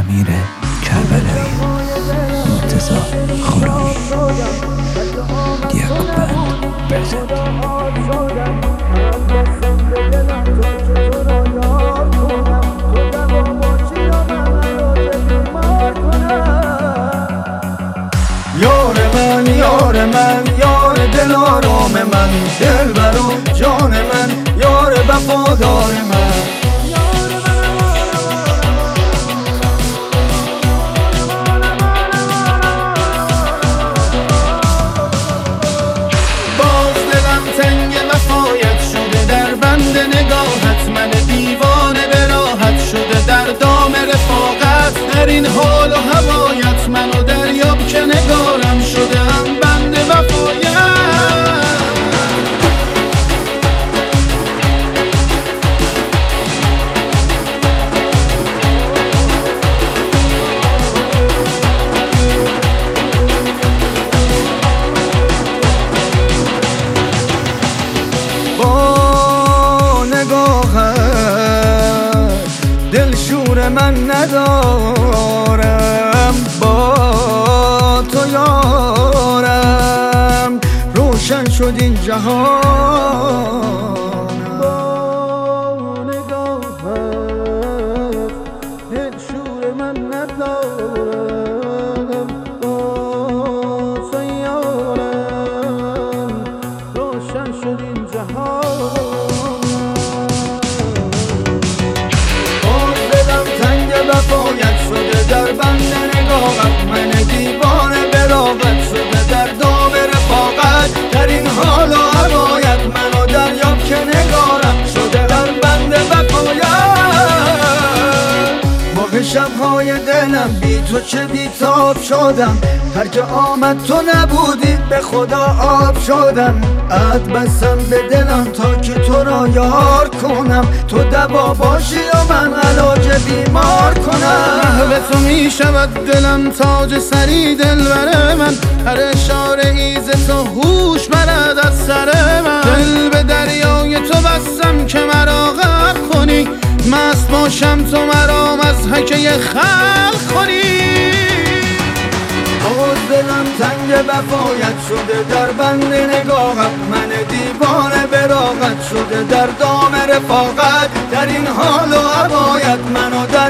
امیر کربلایی، مرتضی خرمی، دیاکو بند پرزنت. یار من یار دل آرام من، دلبر و جان من، یار وفادار من. باز دلم تنگ وفایت شده در بند نگاهت، من دیوانه به راحت شده در دام رفاقت. در این حال و هوایت منو دریاب که نگارم شده هم بند وفایت. با نگاهت دلشور من ندارم، با تو یارم روشن شد این جهان. با نگاهت دلشور من ندارم، با تو یارم روشن شد این جهان. وفایت شده در بند نگاهت، من دیوانه به راحت شده در دام رفاقت. در این حال و هوایت منو دریاب که نگارم شده در بند وفایت. ماه شبهای دلم بی تو چه بیتاب شدم، هر که آمد تو نبودی به خدا آب شدم. عهد بستم به دلم تا که تو را یار کنم، تو دوا باشی و من علاج بیمار کنم. به تو می شود دلم تاج سری دلبر من، هر اشاره ایز تو هوش برد از سر من. دل به دریای تو بستم که مرا غرق کنی، مست باشم تو مرا مضحکه خلق کنی. باز دلم تنگ وفایت شده در بند نگاهت، من دیوانه به راحت شده در دام رفاقت. در این حال و هوایت منو